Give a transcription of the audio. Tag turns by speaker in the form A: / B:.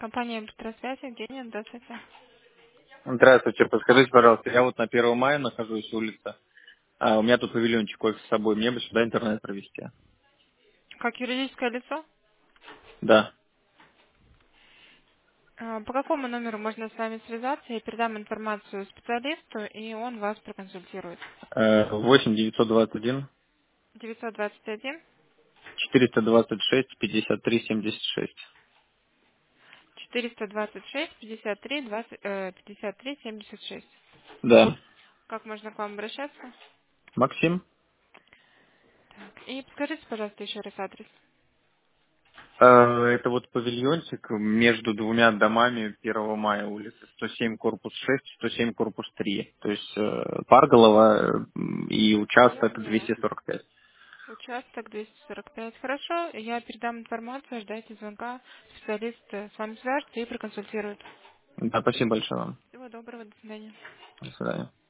A: Компания «Электросвязь», Евгения, здравствуйте.
B: Здравствуйте, подскажите, пожалуйста, я вот на 1 мая нахожусь, улица, а у меня тут павильончик офис с собой, мне бы сюда интернет провести.
A: Как юридическое лицо?
B: Да.
A: По какому номеру можно с вами связаться? Я передам информацию специалисту, и он вас проконсультирует.
B: 8 921
A: 921
B: 426 53 76.
A: 426 53 53 76.
B: Да.
A: Как можно к вам обращаться?
B: Максим?
A: Так. И подскажите, пожалуйста, еще раз адрес.
B: Это вот павильончик между двумя домами 1 мая улицы. 107 корпус 6, 107 корпус 3. То есть Парголова и
A: Я
B: участок
A: поняла.
B: 245.
A: Участок 245. Хорошо, я передам информацию, ждайте звонка. Специалист с вами свяжется и проконсультирует.
B: Да, спасибо большое вам.
A: Всего доброго, до свидания.
B: До свидания.